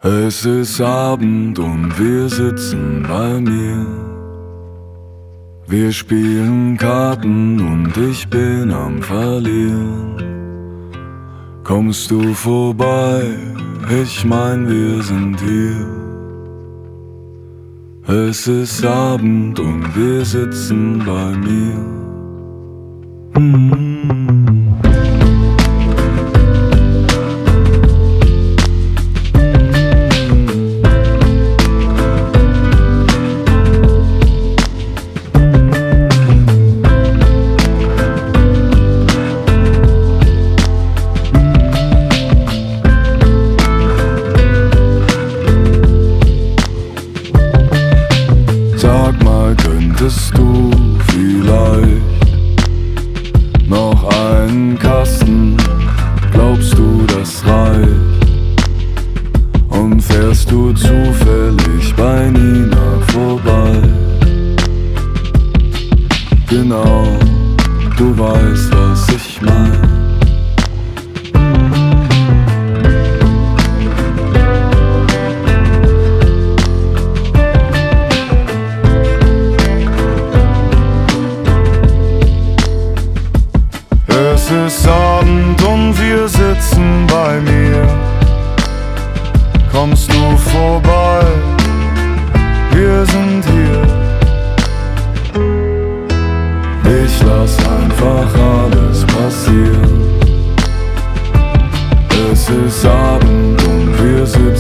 Es ist Abend und wir sitzen bei mir. Wir spielen Karten und ich bin am Verlieren. Kommst du vorbei? Ich mein, wir sind hier. Es ist Abend und wir sitzen bei mir. Sag mal, könntest du vielleicht noch einen Kasten? Glaubst du, das reicht? Und fährst du zufällig bei Nina vorbei? Genau, du weißt, was ich mein. Es ist Abend und wir sitzen bei mir. Kommst du vorbei? Wir sind hier. Ich lass einfach alles passieren. Es ist Abend und wir sitzen